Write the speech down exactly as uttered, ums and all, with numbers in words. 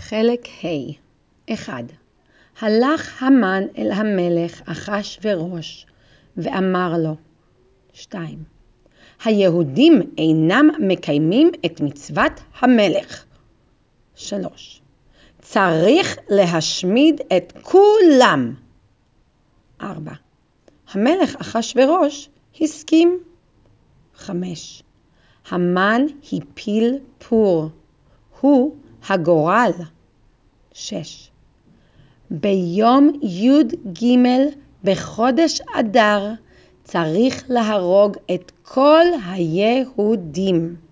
חלק ה' אחד. הלך המן אל המלך אחשוורוש ואמר לו. שתיים. היהודים אינם מקיימים את מצוות המלך. שלוש. צריך להשמיד את כולם. ארבע. המלך אחשוורוש הסכים. חמש. המן הפיל פור. הוא הגורל. שש. ביום י"ג בחודש אדר צריך להרוג את כל היהודים.